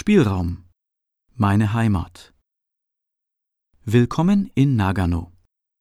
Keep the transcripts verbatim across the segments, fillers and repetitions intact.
Spielraum. Meine Heimat. Willkommen in Nagano.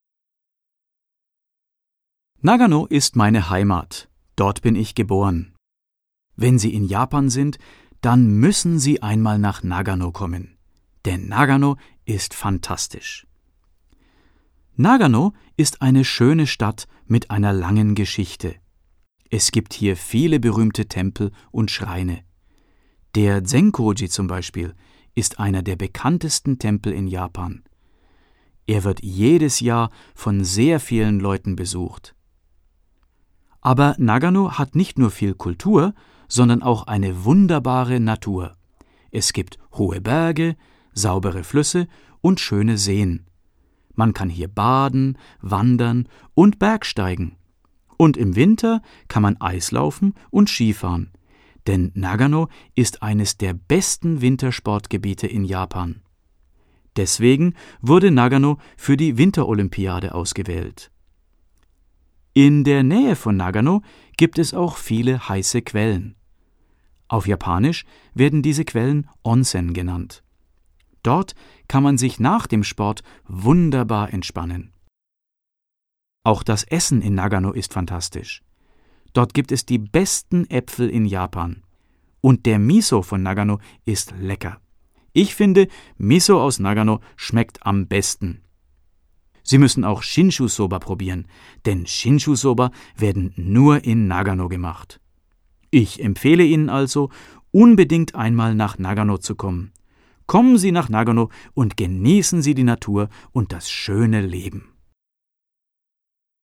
Nagano ist meine Heimat. Dort bin ich geboren. Wenn Sie in Japan sind, dann müssen Sie einmal nach Nagano kommen. Denn Nagano ist fantastisch. Nagano ist eine schöne Stadt mit einer langen Geschichte. Es gibt hier viele berühmte Tempel und Schreine. Der Zenkoji zum Beispiel ist einer der bekanntesten Tempel in Japan. Er wird jedes Jahr von sehr vielen Leuten besucht. Aber Nagano hat nicht nur viel Kultur, sondern auch eine wunderbare Natur. Es gibt hohe Berge, saubere Flüsse und schöne Seen. Man kann hier baden, wandern und Bergsteigen. Und im Winter kann man Eislaufen und Skifahren. Denn Nagano ist eines der besten Wintersportgebiete in Japan. Deswegen wurde Nagano für die Winterolympiade ausgewählt. In der Nähe von Nagano gibt es auch viele heiße Quellen. Auf Japanisch werden diese Quellen Onsen genannt. Dort kann man sich nach dem Sport wunderbar entspannen. Auch das Essen in Nagano ist fantastisch. Dort gibt es die besten Äpfel in Japan. Und der Miso von Nagano ist lecker. Ich finde, Miso aus Nagano schmeckt am besten. Sie müssen auch Shinshu-Soba probieren, denn Shinshu-Soba werden nur in Nagano gemacht. Ich empfehle Ihnen also, unbedingt einmal nach Nagano zu kommen. Kommen Sie nach Nagano und genießen Sie die Natur und das schöne Leben.